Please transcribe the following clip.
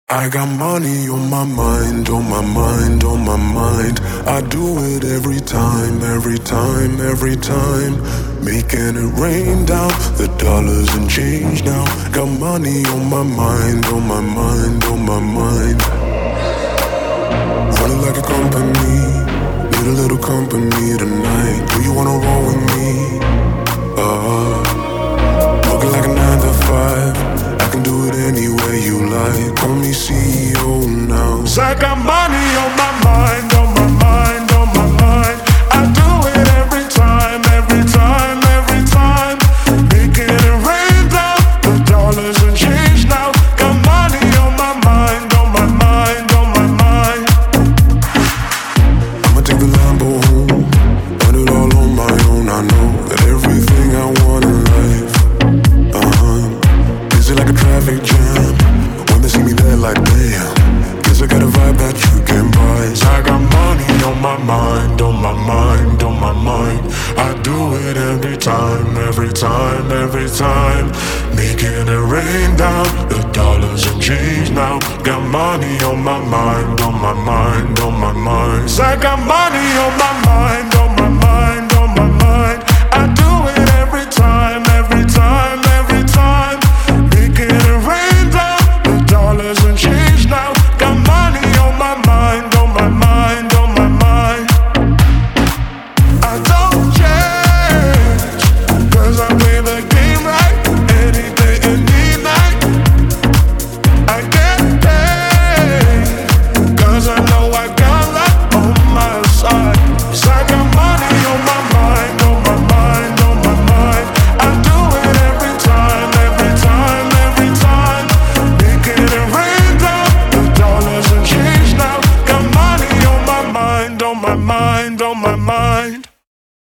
I got money on my mind, on my mind, on my mind. I do it every time, every time, every time. Making it rain down, the dollars and change now. Got money on my mind, on my mind, on my mind. Running like a company, need a little company tonight. Do you wanna roll with me? Working like a 9 to 5. I can do it any way you like. Call me CEO now. 'Cause I got money on my mind, on my mind, on my mind. I do it every time, every time, every time. Making it rain down, the dollars and change now. Got money on my mind, on my mind, on my mind. I'ma take the Lambo home, run it all on my own. I know that everything I want in life, is it like a traffic jam? When they see me there like damn, guess I got a vibe that you can buy. 'Cause I got money on my mind, on my mind, on my mind. I do it every time, every time, every time. Making it rain down, the dollars and change now. Got money on my mind, on my mind, on my mind. 'Cause I got money on my mind, on my mind, on my mind. I do it every time, every time, every time. Making it rain down, the dollars and change now. Got money on my mind, on my mind, on my mind. I don't change, 'cause I play the game right. Any day, any night. I get paid, 'cause I know I got luck on my side. 'Cause I got money on my mind, on my mind, on my mind. I do it every time, every time, every time. Making it rain down, the dollars and change now. Got money on my mind, on my mind, on my mind.